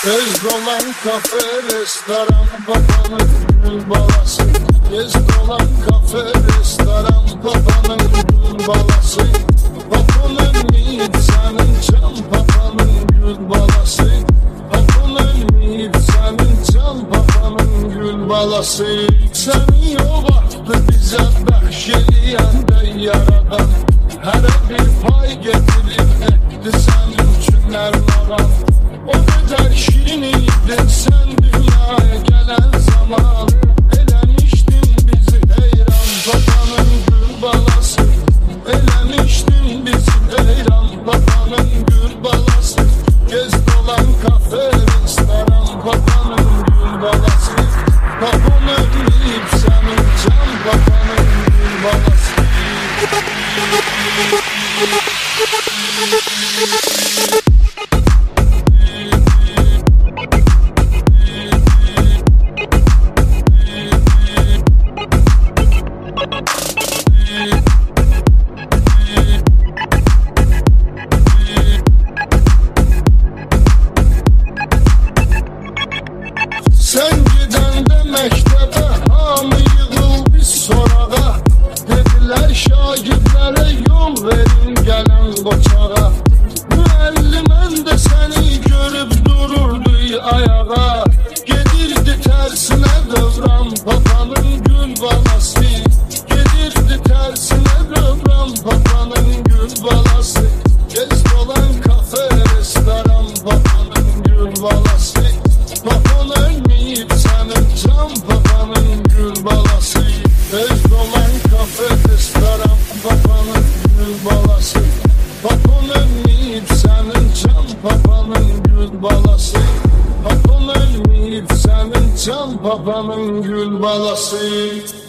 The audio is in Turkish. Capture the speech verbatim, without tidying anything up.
Tez dolan kafe, restoran, babanın gül balası. Tez dolan kafe, restoran, babanın gül balası. Bakın ölmeyip senin can, babanın gül balası. Bakın ölmeyip senin can, babanın gül balası. Seni o vakti bize bəxşeliyəndə yaradan, hərə bir pay getirib etdi sənin üçün ərmaran. O kadar şirin idin sen dünyaya gelen zaman, elemiştin bizi heyran, babanın gül balası. Elemiştin bizi heyran, babanın gül balası. Gez dolan kafe, restoran, babanın gül balası. Baban ölmeyip senin can, babanın gül balası. Sen gidəndə məktəbə hamı yığıldı sorağa. Dedilər şagirdlərə yol verin gələn qoçağa. Müəllimən də səni görüb dururdu ayağa. Gedirdi tərsinə dövran, babanın gül balası. Gedirdi tərsinə dövran, babanın gül balası. Gez dolan kafe, restoran, babanın gül balası. Baban ölmeyip senin can, babanın gül balası. Tez dolan kafe, restoran, babanın gül balası. Baban ölmeyip senin can, babanın gül balası. Baban ölmeyip senin can, babanın gül balası.